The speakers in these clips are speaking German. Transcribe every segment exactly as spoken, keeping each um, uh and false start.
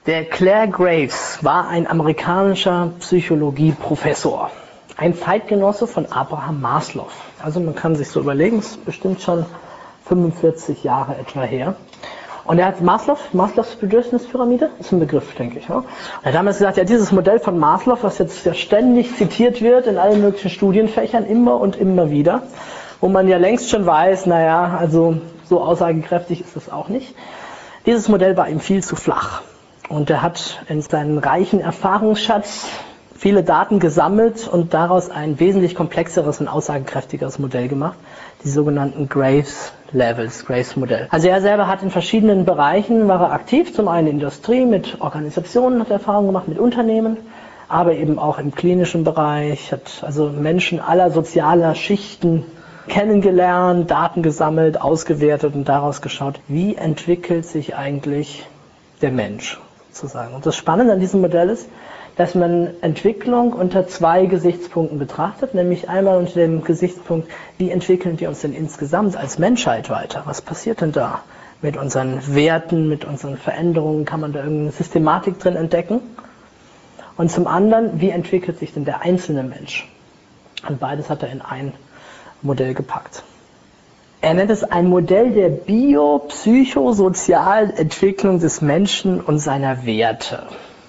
Der Clare Graves war ein amerikanischer Psychologieprofessor, ein Zeitgenosse von Abraham Maslow. Also man kann sich so überlegen, es ist bestimmt schon fünfundvierzig Jahre etwa her. Und er hat Maslow, Maslows Bedürfnispyramide, ist ein Begriff, denke ich. Ja? Und er hat damals gesagt, ja, dieses Modell von Maslow, was jetzt ja ständig zitiert wird in allen möglichen Studienfächern, immer und immer wieder, wo man ja längst schon weiß, naja, also so aussagekräftig ist das auch nicht. Dieses Modell war ihm viel zu flach. Und er hat in seinen reichen Erfahrungsschatz viele Daten gesammelt und daraus ein wesentlich komplexeres und aussagekräftigeres Modell gemacht, die sogenannten Graves Levels, Graves Modell. Also er selber hat in verschiedenen Bereichen, war er aktiv, zum einen in der Industrie, mit Organisationen hat er Erfahrungen gemacht, mit Unternehmen, aber eben auch im klinischen Bereich, hat also Menschen aller sozialer Schichten kennengelernt, Daten gesammelt, ausgewertet und daraus geschaut, wie entwickelt sich eigentlich der Mensch sozusagen. Und das Spannende an diesem Modell ist, dass man Entwicklung unter zwei Gesichtspunkten betrachtet, nämlich einmal unter dem Gesichtspunkt, wie entwickeln wir uns denn insgesamt als Menschheit weiter? Was passiert denn da mit unseren Werten, mit unseren Veränderungen? Kann man da irgendeine Systematik drin entdecken? Und zum anderen, wie entwickelt sich denn der einzelne Mensch? Und beides hat er in ein Modell gepackt. Er nennt es ein Modell der biopsychosozialen Entwicklung des Menschen und seiner Werte.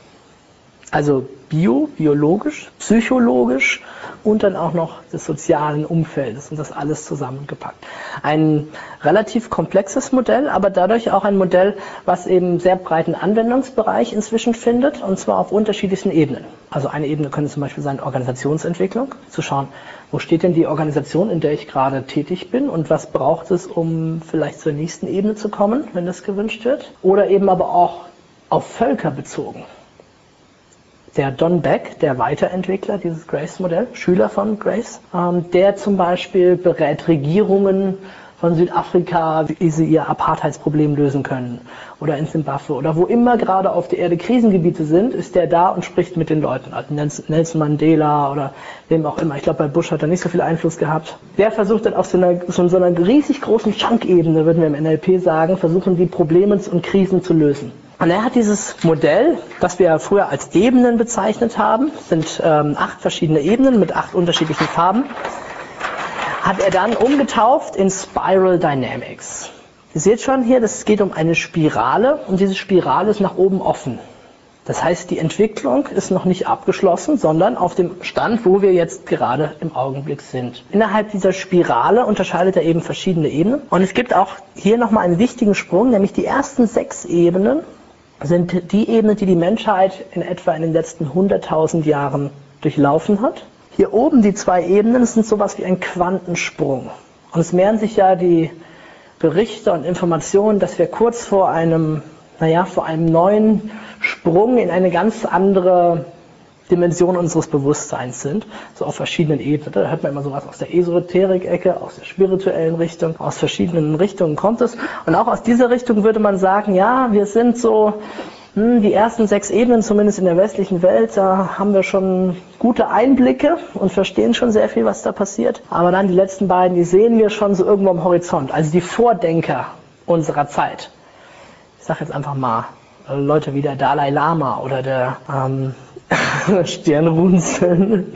Also bio, biologisch, psychologisch und dann auch noch des sozialen Umfeldes und das alles zusammengepackt. Ein relativ komplexes Modell, aber dadurch auch ein Modell, was eben sehr breiten Anwendungsbereich inzwischen findet, und zwar auf unterschiedlichsten Ebenen. Also eine Ebene könnte zum Beispiel sein Organisationsentwicklung, zu schauen, wo steht denn die Organisation, in der ich gerade tätig bin und was braucht es, um vielleicht zur nächsten Ebene zu kommen, wenn das gewünscht wird. Oder eben aber auch auf Völker bezogen. Der Don Beck, der Weiterentwickler dieses Graves-Modell, Schüler von Graves, ähm, der zum Beispiel berät Regierungen von Südafrika, wie sie ihr Apartheidsproblem lösen können, oder in Zimbabwe, oder wo immer gerade auf der Erde Krisengebiete sind, ist der da und spricht mit den Leuten, also Nelson Mandela oder wem auch immer. Ich glaube, bei Bush hat er nicht so viel Einfluss gehabt. Der versucht dann auf so einer, so einer riesig großen Chunk-Ebene, würden wir im N L P sagen, versuchen die Probleme und Krisen zu lösen. Und er hat dieses Modell, das wir früher als Ebenen bezeichnet haben, sind ähm, acht verschiedene Ebenen mit acht unterschiedlichen Farben, hat er dann umgetauft in Spiral Dynamics. Ihr seht schon hier, es geht um eine Spirale und diese Spirale ist nach oben offen. Das heißt, die Entwicklung ist noch nicht abgeschlossen, sondern auf dem Stand, wo wir jetzt gerade im Augenblick sind. Innerhalb dieser Spirale unterscheidet er eben verschiedene Ebenen. Und es gibt auch hier nochmal einen wichtigen Sprung, nämlich die ersten sechs Ebenen sind die Ebenen, die die Menschheit in etwa in den letzten hunderttausend Jahren durchlaufen hat. Hier oben die zwei Ebenen sind sowas wie ein Quantensprung. Und es mehren sich ja die Berichte und Informationen, dass wir kurz vor einem, naja, vor einem neuen Sprung in eine ganz andere Dimension unseres Bewusstseins sind, so auf verschiedenen Ebenen. Da hört man immer sowas aus der Esoterik-Ecke, aus der spirituellen Richtung, aus verschiedenen Richtungen kommt es. Und auch aus dieser Richtung würde man sagen, ja, wir sind so, hm, die ersten sechs Ebenen, zumindest in der westlichen Welt, da haben wir schon gute Einblicke und verstehen schon sehr viel, was da passiert. Aber dann die letzten beiden, die sehen wir schon so irgendwo am Horizont, also die Vordenker unserer Zeit. Ich sage jetzt einfach mal, Leute wie der Dalai Lama oder der ähm, Stirnrunzeln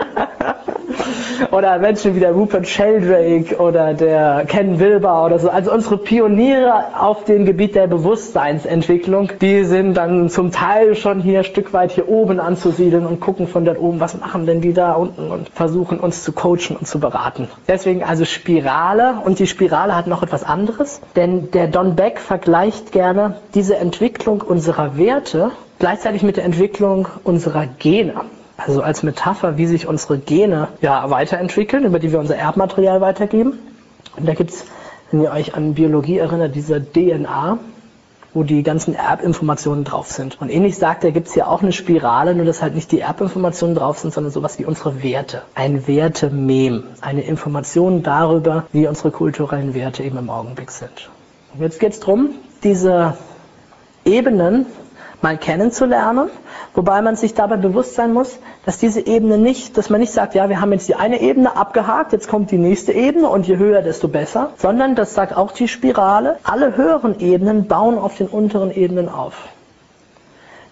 oder Menschen wie der Rupert Sheldrake oder der Ken Wilber oder so, also unsere Pioniere auf dem Gebiet der Bewusstseinsentwicklung, die sind dann zum Teil schon hier ein Stück weit hier oben anzusiedeln und gucken von dort oben, was machen denn die da unten und versuchen uns zu coachen und zu beraten. Deswegen also Spirale, und die Spirale hat noch etwas anderes, denn der Don Beck vergleicht gerne diese Entwicklung unserer Werte gleichzeitig mit der Entwicklung unserer Gene. Also als Metapher, wie sich unsere Gene ja weiterentwickeln, über die wir unser Erbmaterial weitergeben. Und da gibt es, wenn ihr euch an Biologie erinnert, diese D N A, wo die ganzen Erbinformationen drauf sind. Und ähnlich sagt er, gibt es hier auch eine Spirale, nur dass halt nicht die Erbinformationen drauf sind, sondern sowas wie unsere Werte. Ein Wertemem, eine Information darüber, wie unsere kulturellen Werte eben im Augenblick sind. Und jetzt geht es darum, diese Ebenen mal kennenzulernen, wobei man sich dabei bewusst sein muss, dass diese Ebene nicht, dass man nicht sagt, ja, wir haben jetzt die eine Ebene abgehakt, jetzt kommt die nächste Ebene und je höher, desto besser, sondern das sagt auch die Spirale, alle höheren Ebenen bauen auf den unteren Ebenen auf.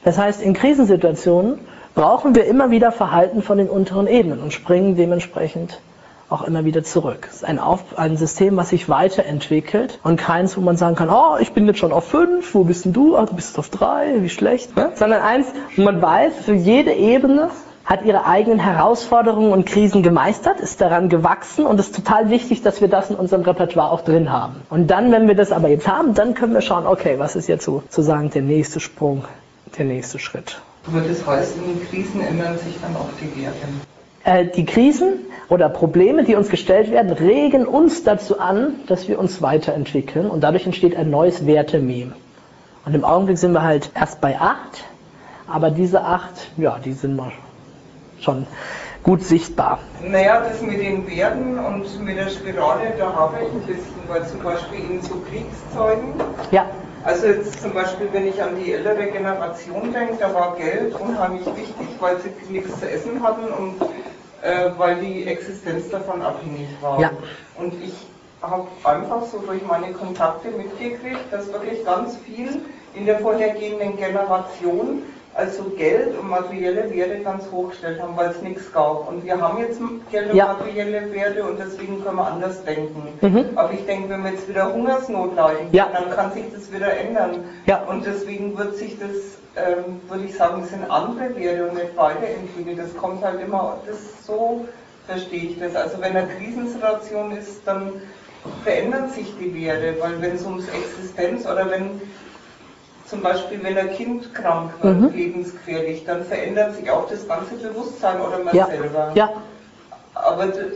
Das heißt, in Krisensituationen brauchen wir immer wieder Verhalten von den unteren Ebenen und springen dementsprechend auch immer wieder zurück. Es ist ein, auf, ein System, was sich weiterentwickelt und keins, wo man sagen kann, oh, ich bin jetzt schon auf fünf, wo bist denn du? Ach, du bist auf drei, wie schlecht. Ne? Sondern eins, wo man weiß, für jede Ebene hat ihre eigenen Herausforderungen und Krisen gemeistert, ist daran gewachsen und es ist total wichtig, dass wir das in unserem Repertoire auch drin haben. Und dann, wenn wir das aber jetzt haben, dann können wir schauen, okay, was ist jetzt sozusagen der nächste Sprung, der nächste Schritt. Wird es heißen, in Krisen ändern sich dann auch die Werte? Die Krisen oder Probleme, die uns gestellt werden, regen uns dazu an, dass wir uns weiterentwickeln und dadurch entsteht ein neues Wertememe. Und im Augenblick sind wir halt erst bei acht, aber diese acht, ja, die sind mal schon gut sichtbar. Naja, das mit den Werten und mit der Spirale, da habe ich ein bisschen, weil zum Beispiel in so Kriegszeugen, ja. Also jetzt zum Beispiel, wenn ich an die ältere Generation denke, da war Geld unheimlich wichtig, weil sie nichts zu essen hatten und äh, weil die Existenz davon abhängig war. Ja. Und ich habe einfach so durch meine Kontakte mitgekriegt, dass wirklich ganz viel in der vorhergehenden Generation also Geld und materielle Werte ganz hochgestellt haben, weil es nichts gab. Und wir haben jetzt Geld und ja. materielle Werte und deswegen können wir anders denken. Mhm. Aber ich denke, wenn wir jetzt wieder Hungersnot leiden, ja. dann kann sich das wieder ändern. Ja. Und deswegen wird sich das, ähm, würde ich sagen, es sind andere Werte und nicht weiterentwickelt. Das kommt halt immer, das so verstehe ich das. Also wenn eine Krisensituation ist, dann verändern sich die Werte, weil wenn es ums Existenz oder wenn zum Beispiel, wenn ein Kind krank wird, mhm. lebensgefährlich, dann verändert sich auch das ganze Bewusstsein oder man ja. selber. Ja. Aber das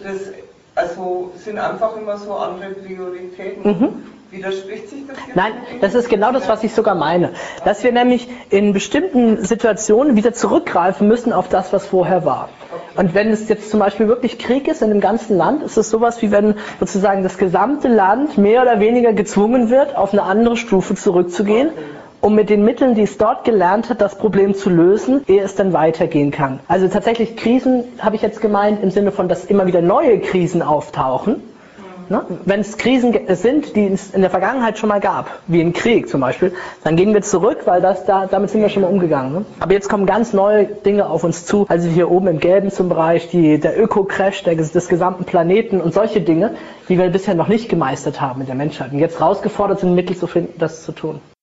also sind einfach immer so andere Prioritäten. Mhm. Widerspricht sich das jetzt? Nein, das ist genau das, was ich sogar meine. Dass wir nämlich in bestimmten Situationen wieder zurückgreifen müssen auf das, was vorher war. Okay. Und wenn es jetzt zum Beispiel wirklich Krieg ist in dem ganzen Land, ist es sowas wie wenn sozusagen das gesamte Land mehr oder weniger gezwungen wird, auf eine andere Stufe zurückzugehen. Okay. Um mit den Mitteln, die es dort gelernt hat, das Problem zu lösen, ehe es dann weitergehen kann. Also tatsächlich Krisen, habe ich jetzt gemeint, im Sinne von, dass immer wieder neue Krisen auftauchen. Mhm. Ne? Wenn es Krisen sind, die es in der Vergangenheit schon mal gab, wie im Krieg zum Beispiel, dann gehen wir zurück, weil das da, damit sind wir schon mal umgegangen. Ne? Aber jetzt kommen ganz neue Dinge auf uns zu, also hier oben im Gelben zum Bereich, die, der Öko-Crash der, des gesamten Planeten und solche Dinge, die wir bisher noch nicht gemeistert haben in der Menschheit. Und jetzt herausgefordert sind, Mittel zu finden, das zu tun.